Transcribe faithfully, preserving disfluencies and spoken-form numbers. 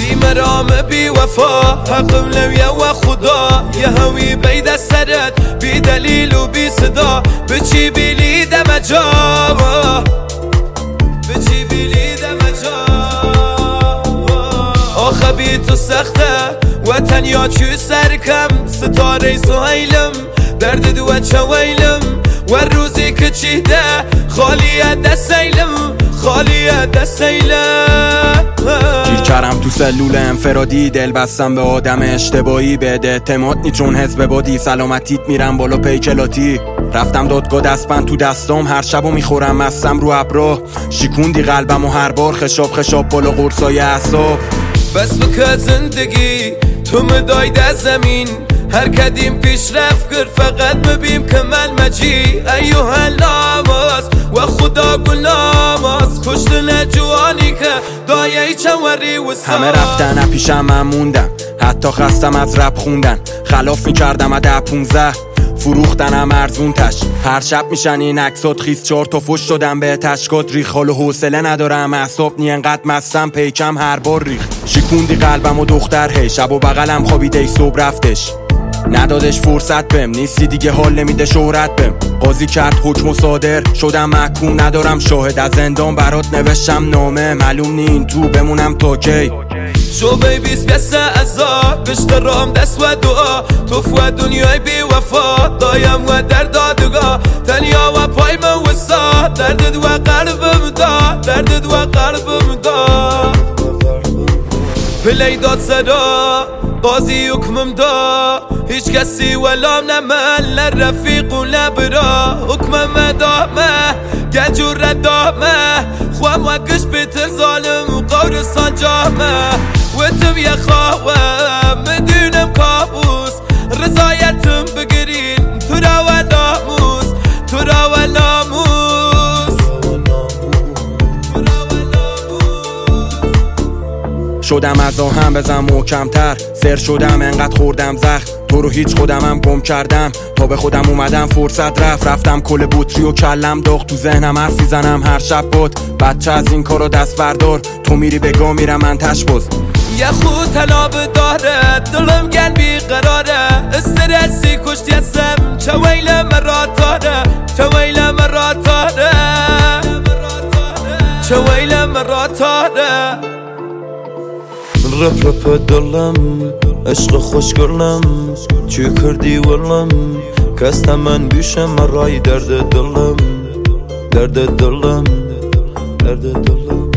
بی مرام بی وفا حقم لویه و خدا یه هوی بید سرت بی دلیل و بی صدا بچی بیلی دم جا بچی بیلی دم جا آخه بی تو سخته و تنیا چو سرکم ستاره سهیلم درد دو چویلم و روزی که چیده خالیه دستیلم خالیه دستیلم گیر کردم تو سلول انفرادی دل بستم به آدم اشتباهی بهت اعتماد نی چون حزب بادی سلامتیت میرم بالا پیکلاتی رفتم دادگاه دستبند تو دستام هر شبو میخورم مستم رو ابرا شیکوندی قلبم و هر بار خشاب خشاب بالا قرصای اعصاب بس بکه زندگی تو مدای ده زمین هر کدیم پیش رفت گر فقط مبیم که من مجی ایوه ناماس و خدا گلاماس کشتن جوانی که دایه چوری و ساس همه رفتن پیشم من موندم حتی خستم از رپ خوندن خلاف میکردم اده پونزه فروختنم ارزون تش هر شب میشن این عکسات خیس چار تا فش شدم به تشکات ریخ حال و حوصله ندارم اعصاب نی انقدر مستم پیکم هر بار ریخ شیکوندی قلبم و دختر هی شب و بغلم خوابیده ای صبح رفتش ندادش فرصت بهم نیستی دیگه حال نمیده شهرت بهم قاضی کرد حکم و صادر شدم محکوم ندارم شاهد از زندان برات نوشتم نامه معلوم نی این تو بمونم تا کی شو بیبیز بیسته ازا بشترام دست و دعا تو فو دنیای بی وفا دایم و در دادگاه تنیا و پای من وسا دردد و قلبم دا دردد و قلبم دا پلی داد صدا قاضی حکمم دا هیچ کسی ولام نمال لرفیق و لبرا حکمم دامه گجور ردامه خوام وکش بیتر ظالم و قورستان جامه و تو بیا خواهم مدونم کابوس رضایتم بگیرین تو را و ناموس تو را و ناموس شدم از آهم بزن محکمتر سر شدم انقدر خوردم زخم تو رو هیچ خودمم گم کردم تا به خودم اومدم فرصت رفت رفتم کل بوتری و کلم داغ تو ذهنم حرفی زنم هر شب بود بچه از این کارو دست بردار تو میری بگاه میرم من تشباز یه خود طلاب داره دلم گل بیقراره استرسی کشتی هستم چه ویل مراتاره چه ویل مراتاره چه ویل مراتاره رپ رپ دلم عشق خوش گرلم چی کردی ولم کستم من بیشم مرای درد دلم درد دلم درد دلم